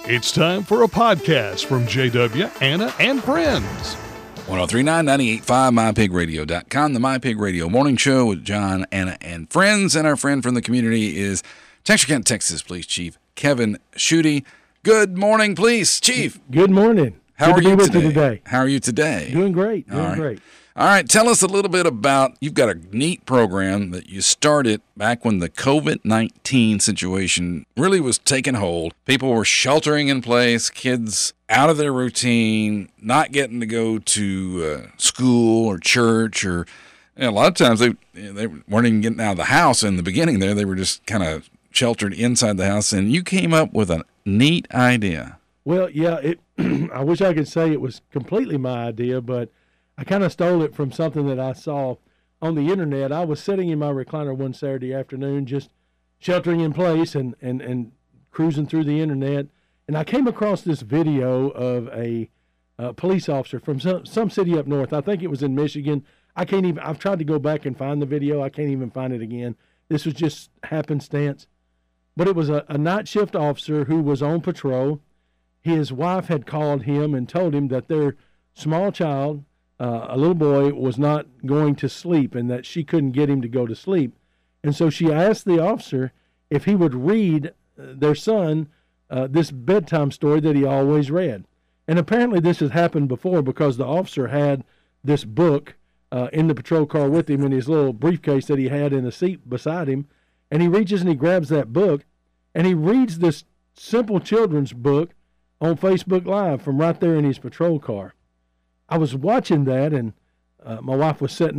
It's time for a podcast from JW, Anna, and friends. 1039 98.5 MyPigRadio.com, the My Pig Radio Morning Show with John, Anna, and friends. And our friend from the community is Texarkana, Texas Police Chief Kevin Schutte. Good morning, Police Chief. Good morning. How are you today? today? How are you today? Doing great. All right, tell us a little bit about, you've got a neat program that you started back when the COVID-19 situation really was taking hold. People were sheltering in place, kids out of their routine, not getting to go to school or church, or a lot of times they weren't even getting out of the house in the beginning there. They were just kind of sheltered inside the house, and you came up with a neat idea. Well, yeah, I wish I could say it was completely my idea, but I kind of stole it from something that I saw on the internet. I was sitting in my recliner one Saturday afternoon, just sheltering in place and cruising through the internet, and I came across this video of a police officer from some city up north. I think it was in Michigan. I've tried to go back and find the video. I can't even find it again. This was just happenstance. But it was a night shift officer who was on patrol. His wife had called him and told him that their small child, a little boy, was not going to sleep and that she couldn't get him to go to sleep. And so she asked the officer if he would read their son this bedtime story that he always read. And apparently this has happened before, because the officer had this book in the patrol car with him in his little briefcase that he had in the seat beside him. And he reaches and he grabs that book and he reads this simple children's book on Facebook Live from right there in his patrol car. I was watching that, and my wife was sitting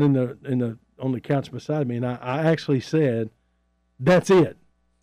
on the couch beside me, and I actually said, "That's it."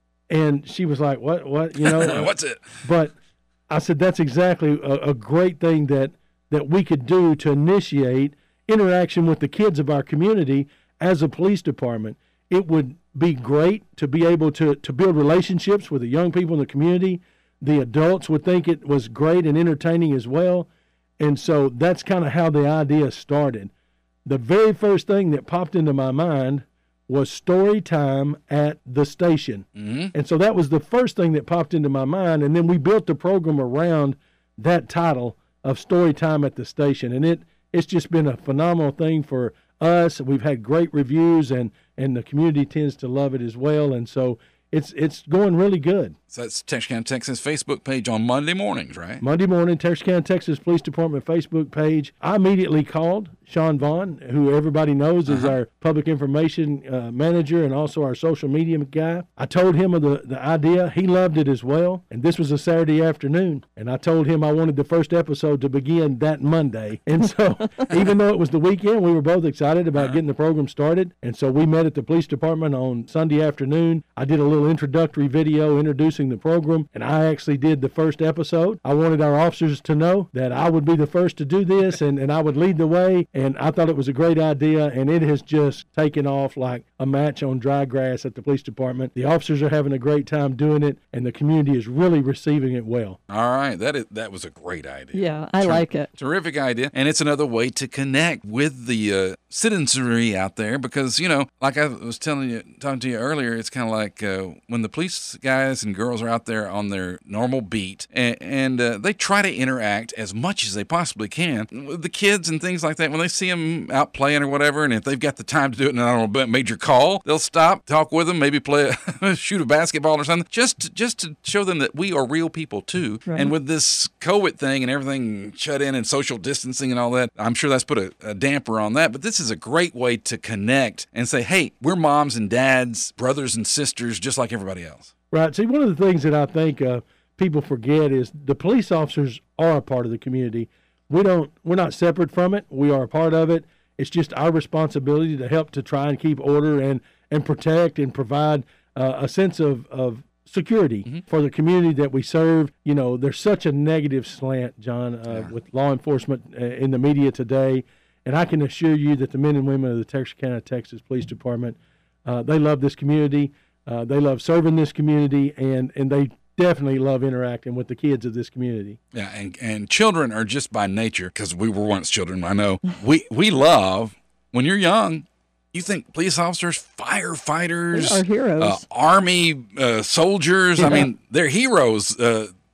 And she was like, "What? You know, what's it?" But I said, "That's exactly a great thing that we could do to initiate interaction with the kids of our community as a police department. It would be great to be able to build relationships with the young people in the community. The adults would think it was great and entertaining as well." And so that's kind of how the idea started. The very first thing that popped into my mind was story time at the station. Mm-hmm. And so that was the first thing that popped into my mind. And then we built the program around that title of Story Time at the Station. And it's just been a phenomenal thing for us. We've had great reviews, and the community tends to love it as well. And so it's going really good. So that's Texarkana, Texas Facebook page on Monday mornings, right? Monday morning, Texarkana, Texas Police Department Facebook page. I immediately called Sean Vaughn, who everybody knows is our public information manager and also our social media guy. I told him of the idea. He loved it as well. And this was a Saturday afternoon. And I told him I wanted the first episode to begin that Monday. And so even though it was the weekend, we were both excited about getting the program started. And so we met at the police department on Sunday afternoon. I did a little introductory video introducing the program, and I actually did the first episode. I wanted our officers to know that I would be the first to do this, and I would lead the way, and I thought it was a great idea, and it has just taken off like a match on dry grass at the police department. The officers are having a great time doing it, and the community is really receiving it well. All right, that was a great idea. Yeah, I like it. Terrific idea, and it's another way to connect with the citizenry out there, because, you know, like I was talking to you earlier, it's kind of like when the police guys and girls are out there on their normal beat, and they try to interact as much as they possibly can with the kids and things like that. When they see them out playing or whatever, and if they've got the time to do it, and I don't know, a major call, they'll stop, talk with them, maybe shoot a basketball or something, just to show them that we are real people too. Right. And with this COVID thing and everything shut in and social distancing and all that, I'm sure that's put a damper on that. But this is a great way to connect and say, hey, we're moms and dads, brothers and sisters, just like everybody else. Right. See, one of the things that I think people forget is the police officers are a part of the community. We're not separate from it. We are a part of it. It's just our responsibility to help to try and keep order and protect and provide a sense of security for the community that we serve. You know, there's such a negative slant, John, with law enforcement in the media today. And I can assure you that the men and women of the Texarkana, Texas Police Department, they love this community. They love serving this community, and they definitely love interacting with the kids of this community. Yeah, and children are just by nature, because we were once children, I know, we love, when you're young, you think police officers, firefighters, are heroes. Army soldiers, I mean, they're heroes.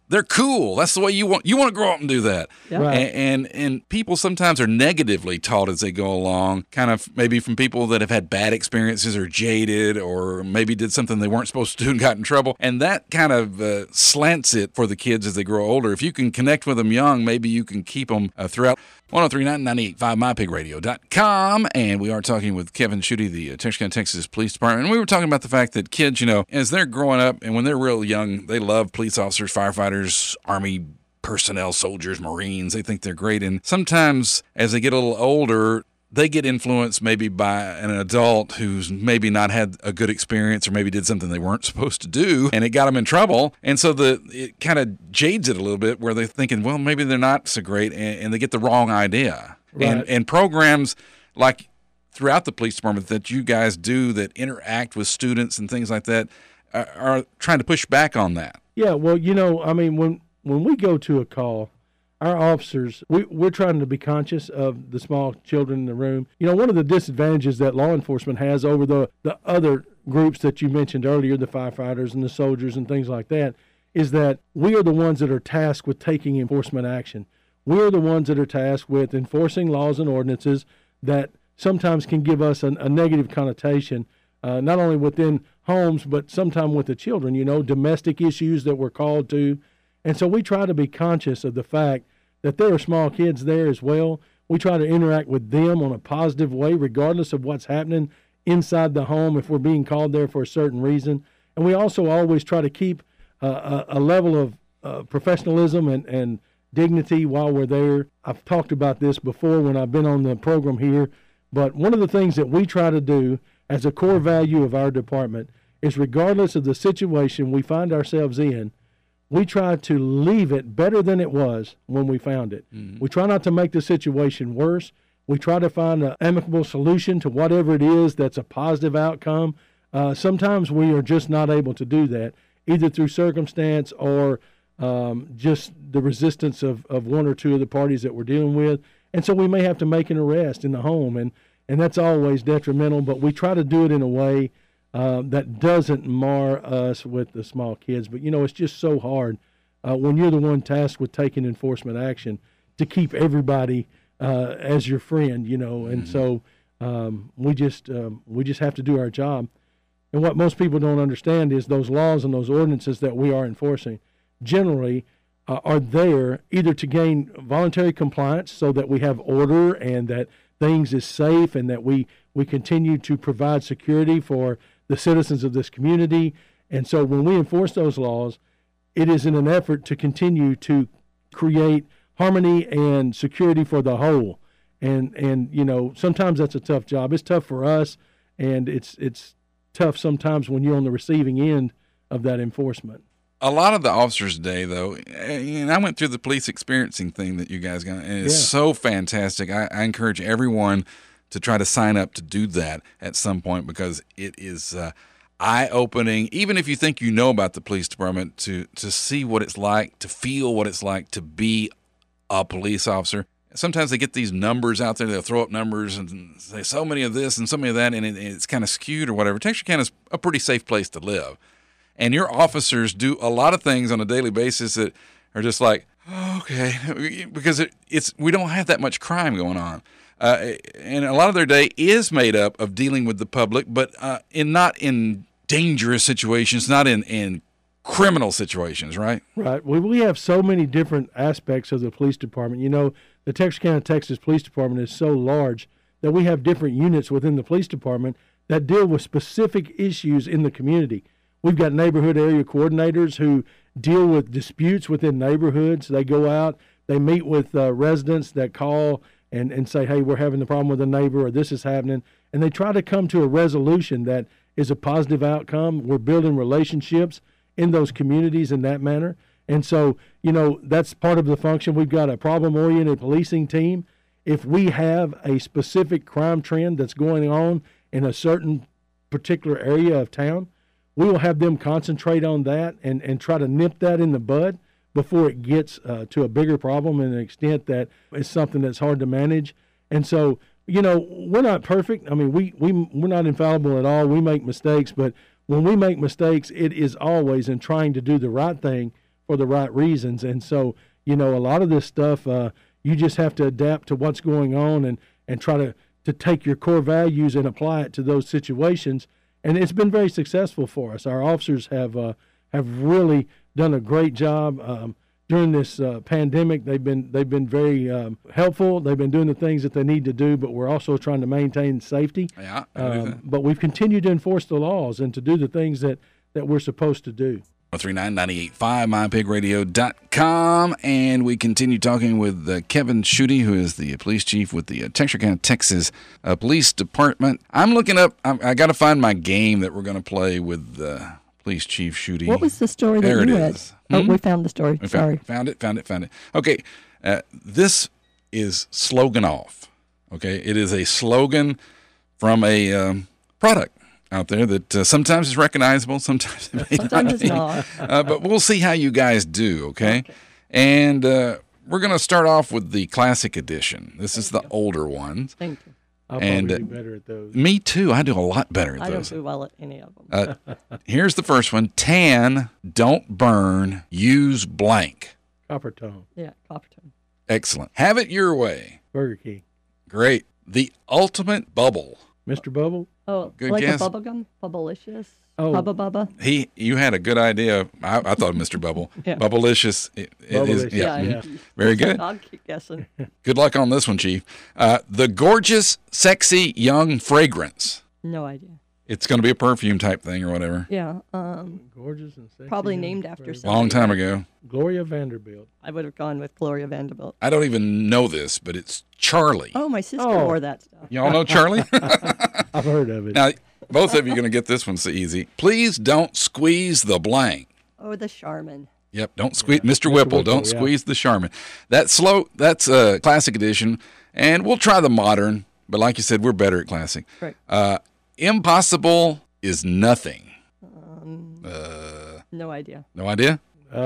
they're cool. That's the way you want to grow up and do that. Yeah. Right. And people sometimes are negatively taught as they go along, kind of maybe from people that have had bad experiences or jaded or maybe did something they weren't supposed to do and got in trouble. And that kind of slants it for the kids as they grow older. If you can connect with them young, maybe you can keep them throughout. 103.9 98.5 mypigradio.com. And we are talking with Kevin Schutte, the Texarkana, Texas Police Department. And we were talking about the fact that kids, as they're growing up and when they're real young, they love police officers, firefighters, Army personnel, soldiers, Marines. They think they're great. And sometimes as they get a little older, they get influenced maybe by an adult who's maybe not had a good experience or maybe did something they weren't supposed to do and it got them in trouble. And so it kind of jades it a little bit where they're thinking, well, maybe they're not so great, and they get the wrong idea. Right. And programs like throughout the police department that you guys do that interact with students and things like that are trying to push back on that. Yeah, well, when we go to a call, our officers, we're trying to be conscious of the small children in the room. One of the disadvantages that law enforcement has over the other groups that you mentioned earlier, the firefighters and the soldiers and things like that, is that we are the ones that are tasked with taking enforcement action. We are the ones that are tasked with enforcing laws and ordinances that sometimes can give us a negative connotation, not only within homes, but sometimes with the children, domestic issues that we're called to. And so we try to be conscious of the fact that there are small kids there as well. We try to interact with them on a positive way, regardless of what's happening inside the home if we're being called there for a certain reason. And we also always try to keep a level of professionalism and dignity while we're there. I've talked about this before when I've been on the program here, but one of the things that we try to do as a core value of our department is, regardless of the situation we find ourselves in, we try to leave it better than it was when we found it. Mm-hmm. We try not to make the situation worse. We try to find an amicable solution to whatever it is that's a positive outcome. Sometimes we are just not able to do that, either through circumstance or just the resistance of one or two of the parties that we're dealing with. And so we may have to make an arrest in the home, and that's always detrimental, but we try to do it in a way that doesn't mar us with the small kids. But, it's just so hard when you're the one tasked with taking enforcement action to keep everybody as your friend, and so we just have to do our job. And what most people don't understand is those laws and those ordinances that we are enforcing generally are there either to gain voluntary compliance so that we have order and that things is safe and that we continue to provide security for the citizens of this community. And so when we enforce those laws, it is in an effort to continue to create harmony and security for the whole. And sometimes that's a tough job. It's tough for us, and it's tough sometimes when you're on the receiving end of that enforcement. A lot of the officers today, though, and I went through the police experiencing thing that you guys got, and it's so fantastic. I encourage everyone to try to sign up to do that at some point, because it is eye-opening, even if you think you know about the police department, to see what it's like, to feel what it's like to be a police officer. Sometimes they get these numbers out there. They'll throw up numbers and say so many of this and so many of that, and it's kind of skewed or whatever. Texarkana is a pretty safe place to live. And your officers do a lot of things on a daily basis that are just like, okay, because we don't have that much crime going on. And a lot of their day is made up of dealing with the public, but not in dangerous situations, not in criminal situations, right? Right. We have so many different aspects of the police department. The Texarkana, Texas Police Department is so large that we have different units within the police department that deal with specific issues in the community. We've got neighborhood area coordinators who deal with disputes within neighborhoods. They go out, they meet with residents that call and say, hey, we're having the problem with a neighbor, or this is happening. And they try to come to a resolution that is a positive outcome. We're building relationships in those communities in that manner. And so, that's part of the function. We've got a problem-oriented policing team. If we have a specific crime trend that's going on in a certain particular area of town, we will have them concentrate on that and try to nip that in the bud before it gets to a bigger problem in an extent that it's something that's hard to manage. And so, we're not perfect. I mean, we're not infallible at all. We make mistakes, but when we make mistakes, it is always in trying to do the right thing for the right reasons. And so, a lot of this stuff, you just have to adapt to what's going on and try to take your core values and apply it to those situations. And it's been very successful for us. Our officers have really done a great job during this pandemic. They've been very helpful. They've been doing the things that they need to do, but we're also trying to maintain safety. Yeah. But we've continued to enforce the laws and to do the things that we're supposed to do. 1039-98.5, mypigradio.com, and we continue talking with Kevin Schutte, who is the police chief with the Texarkana, Texas Police Department. I'm looking up, I got to find my game that we're going to play with Police Chief Schutte. What was the story that there you it read? is. Oh, we found the story. Found it. Okay, this is Slogan Off. Okay, it is a slogan from a product out there that sometimes is recognizable, sometimes it may Sometimes it's be. not. But we'll see how you guys do, okay? And we're going to start off with the Classic Edition. This is the older ones. Thank you. I'll And, probably do better at those. Me too. I do a lot better at I don't those. do well at any of them. Here's the first one. Tan, don't burn, use blank. Copper Tone, Yeah, Copperton. Excellent. Have it your way. Burger King, Great. The ultimate bubble. Mr. Bubble. Oh, Good like guess. a bubble gum? Bubblicious? Oh. Bubba? You had a good idea. I thought of Mr. Bubble. Yeah. Bubblicious. It is. Bubblicious, Yeah. yeah. Very good. I'll keep guessing. Good luck on this one, Chief. The gorgeous, sexy, young fragrance. No idea. It's going to be a perfume type thing or whatever. Yeah, Gorgeous and sexy. probably young named after fragrance. somebody. Long time ago. Gloria Vanderbilt. I would have gone with Gloria Vanderbilt. I don't even know this, but it's Charlie. Oh, my sister Oh. wore that stuff. Y'all know Charlie? I've heard of it. Now, both of you are going to get this one so easy. Please don't squeeze the blank. Oh, the Charmin. Yep, don't squeeze, Mr. Whipple, don't yeah. squeeze the Charmin. That's a classic edition, and we'll try the modern, but like you said, we're better at classic. Right. Impossible is nothing. No idea. No idea?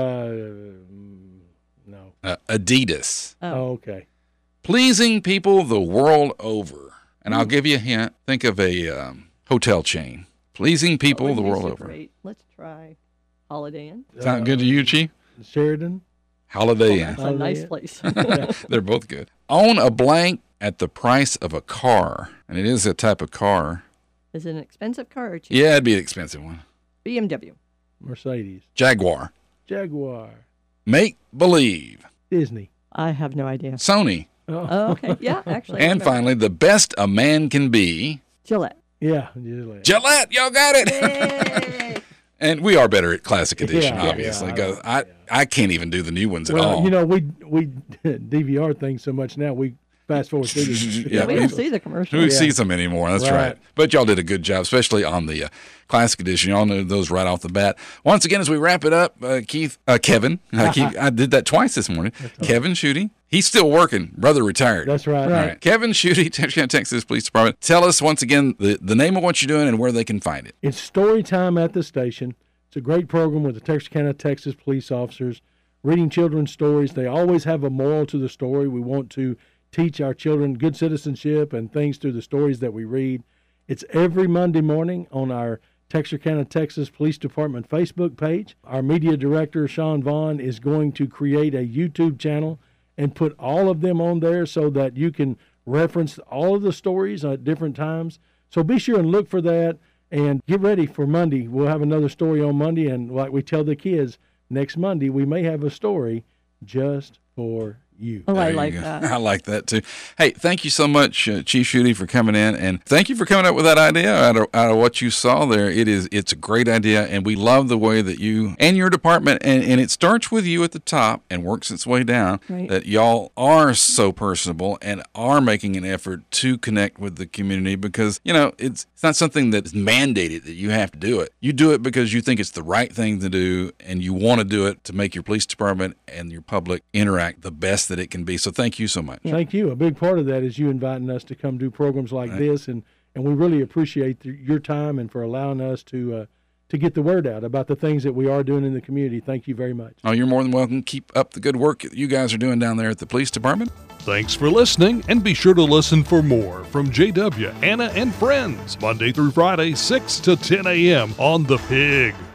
No. Adidas. Oh, okay. Pleasing people the world over. And I'll give you a hint. Think of a hotel chain. Pleasing people Oh, the these world are over. Great. Let's try Holiday Inn. Sound good to you, Chief? Sheridan. Holiday Inn. That's a Holiday nice Inn. place. They're both good. Own a blank at the price of a car. And it is a type of car. Is it an expensive car or cheap? Yeah, it'd be an expensive one. BMW. Mercedes. Jaguar. Jaguar. Make believe. Disney. I have no idea. Sony. Oh, okay. Yeah, actually. I And know. finally, the best a man can be. Gillette. Yeah. Gillette. Gillette. Y'all got it. Yay! And we are better at classic edition, Yeah, obviously. yeah, 'cause I can't even do the new ones at Well, all. we DVR things so much now. We fast forward through this. Yeah, we don't see the commercial. Who Yeah. sees them anymore? That's right. Right. But y'all did a good job, especially on the classic edition. Y'all know those right off the bat. Once again, as we wrap it up, Kevin, I did that twice this morning. Kevin Schutte, he's still working. Brother retired. That's right. All right. Kevin Schutte, Texarkana, Texas Police Department. Tell us once again the name of what you're doing and where they can find it. It's story time at the station. It's a great program with the Texarkana, Texas police officers reading children's stories. They always have a moral to the story. We want to teach our children good citizenship and things through the stories that we read. It's every Monday morning on our Texarkana, Texas Police Department Facebook page. Our media director, Sean Vaughn, is going to create a YouTube channel and put all of them on there so that you can reference all of the stories at different times. So be sure and look for that and get ready for Monday. We'll have another story on Monday, and like we tell the kids, next Monday we may have a story just for you. Oh, I There you like go. that. I like that too. Hey, thank you so much, Chief Schutte, for coming in, and thank you for coming up with that idea out of what you saw there. It's a great idea, and we love the way that you and your department, and it starts with you at the top and works its way down. Right. That y'all are so personable and are making an effort to connect with the community because it's not something that's mandated that you have to do it. You do it because you think it's the right thing to do, and you want to do it to make your police department and your public interact the best that it can be. So thank you so much. Thank you. A big part of that is you inviting us to come do programs like this, and we really appreciate your time and for allowing us to get the word out about the things that we are doing in the community. Thank you very much. Oh, you're more than welcome. Keep up the good work that you guys are doing down there at the police department. Thanks for listening, and be sure to listen for more from JW, Anna, and Friends, Monday through Friday, 6 to 10 a.m. on The Pig.